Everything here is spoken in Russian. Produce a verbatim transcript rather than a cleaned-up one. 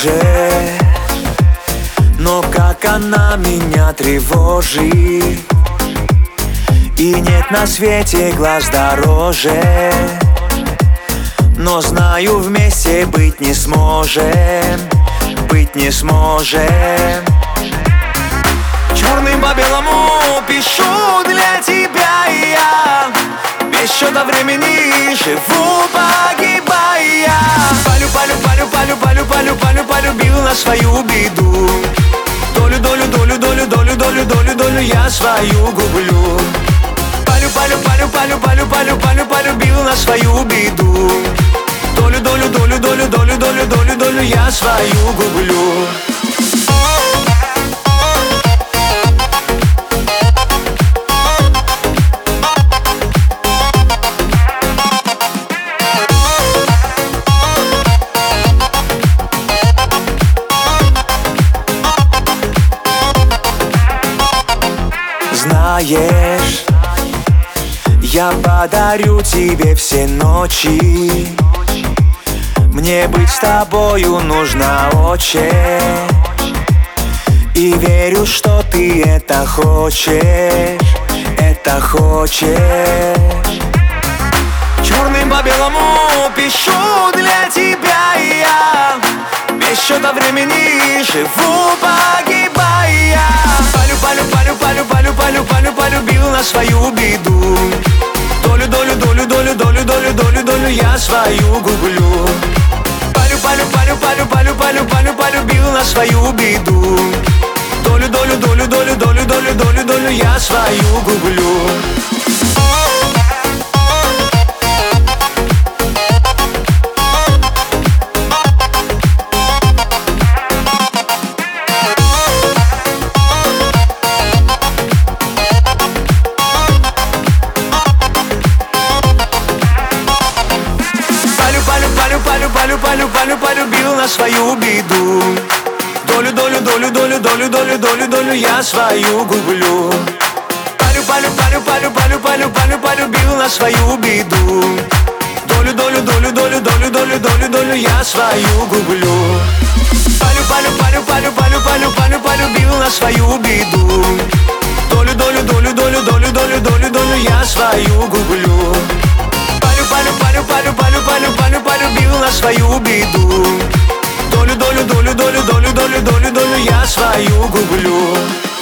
дороже, но как она меня тревожит. И нет на свете глаз дороже, но знаю, вместе быть не сможем, быть не сможем. Черным по белому пишу для тебя я, без счета времени живу, погибая. Полю, полю, полю, полю, полю, полю, полю, полюбил на свою беду. Долю, долю, долю, долю, долю, долю, долю, долю я свою гублю. Полю, полю, полю, полю, полю, полю, полю, полюбил на свою беду. Долю, долю, долю, долю, долю, долю, долю, долю я свою гублю. Знаешь, я подарю тебе все ночи. Мне быть с тобою нужно очень, и верю, что ты это хочешь, это хочешь. Черным по белому пишу для тебя я, без счета времени живу, погибая. Полю, полю, полю, полю, полю, полю, полю, полюбил на свою беду. Долю, долю, долю, долю, долю, долю, долю, долю я свою гублю. Полю, полю, полю, полю, полю, полю, полю, полюбил на свою беду. Долю, долю, долю, долю, долю, долю, долю, долю я свою гублю. Полю, полю, полю, полюбил на свою беду. Долю, долю, долю, долю, долю, долю, долю, долю я свою гублю. Полю, полю, полю, полю, полю, полю, полю, полюбил на свою беду. Долю, долю, долю, долю, долю, долю, долю, долю я свою гублю. Полю, полю, полю, полю, полю, полю, полю, полюбил на свою беду. Долю, долю, долю, долю, долю, долю, долю, долю я свою гублю. Полю, полю, полю, полю, полю, полю, полю, полюбил на свою беду. Долю, долю, долю, долю, долю, долю, долю, долю я свою гублю.